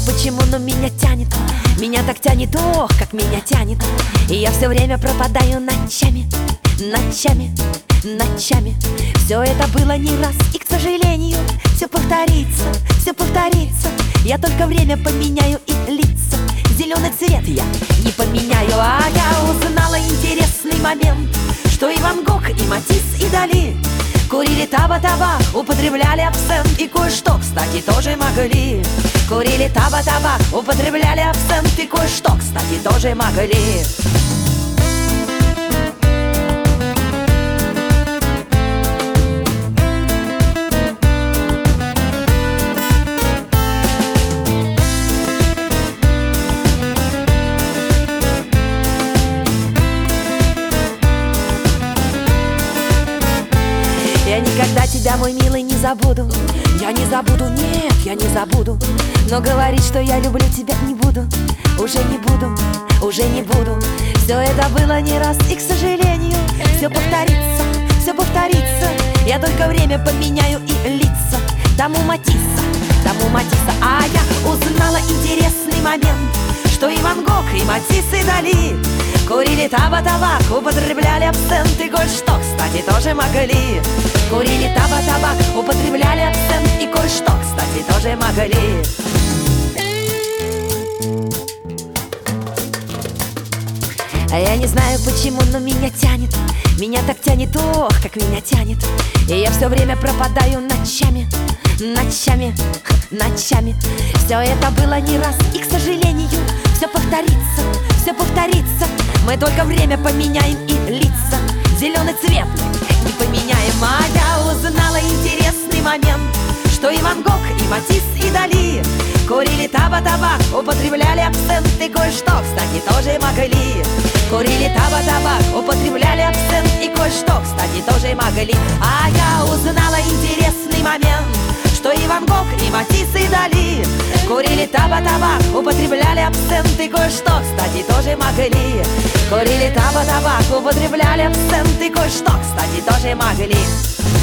почему, но меня тянет. Меня так тянет, ох, как меня тянет. И я все время пропадаю ночами, ночами, ночами. Все это было не раз, и, к сожалению, все повторится, все повторится. Я только время поменяю и лица. Зеленый цвет я не поменяю. А я узнала интересный момент, что и Ван Гог, и Матисс, и Дали курили таба-табак, употребляли абсент. И кое-что, кстати, тоже могли. Курили таба-табак, употребляли абсент. И кое-что, кстати, тоже могли. Я никогда тебя, мой милый, не забуду. Я не забуду, нет, я не забуду. Но говорить, что я люблю тебя, не буду. Уже не буду, уже не буду. Все это было не раз, и, к сожалению, все повторится, все повторится. Я только время поменяю и лица. Тому Матисса, тому Матисса. А я узнала интересный момент, что и Ван Гог, и Матисс, и Дали курили таба-табак, употребляли абсент. И кое-что, кстати, тоже могли. Курили таба-табак, употребляли абсент. И кое-что, кстати, тоже могли. А я не знаю почему, но меня тянет. Меня так тянет, ох, как меня тянет. И я все время пропадаю ночами, ночами, ночами. Все это было не раз, и, к сожалению, все повторится, все повторится. Мы только время поменяем и лица. Зеленый цвет не поменяем. А я узнала интересный момент, что и Ван Гог, и Матисс, и Дали курили таба-табак, употребляли абсент. И кое-что, кстати, тоже могли. Курили таба-табак, употребляли абсент. И кое-что, кстати, тоже могли. А я узнала интересный момент, что и Ван Гог, и Матисс, и Дали курили таба-табак, употребляли абсент. И кое-что, кстати, тоже могли. Курили таба-табак, употребляли абсент. И кое-что, кстати, тоже могли.